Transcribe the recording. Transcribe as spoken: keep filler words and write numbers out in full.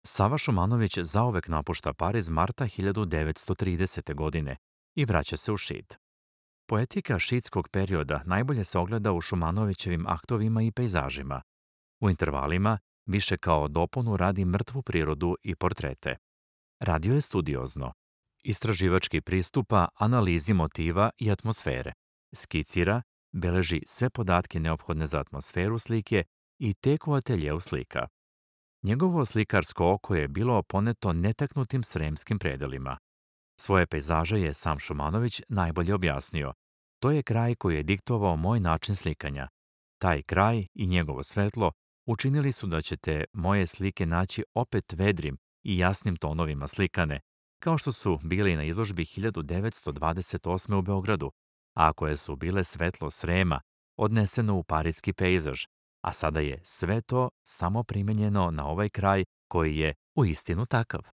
Sava Šumanović zauvek napušta Pariz marta hiljadu devetsto tridesete. godine i vraća se u Šid. Poetika šidskog perioda najbolje se ogleda u Šumanovićevim aktovima i pejzažima. U intervalima više kao dopunu radi mrtvu prirodu i portrete. Radio je studiozno. Istraživački pristupa analizi motiva i atmosfere. Skicira, beleži sve podatke neophodne za atmosferu slike i tek u ateljeu slika. Njegovo slikarsko oko je bilo poneto netaknutim sremskim predelima. Svoje pejzaže je sam Šumanović najbolje objasnio. To je kraj koji je diktovao moj način slikanja. Taj kraj i njegovo svetlo učinili su da ćete moje slike naći opet vedrim i jasnim tonovima slikane, kao što su bili na izložbi hiljadu devetsto dvadeset osme. u Beogradu, a koje su bile svetlo Srema, odneseno u parijski pejzaž, a sada je sve to samo primenjeno na ovaj kraj koji je uistinu takav.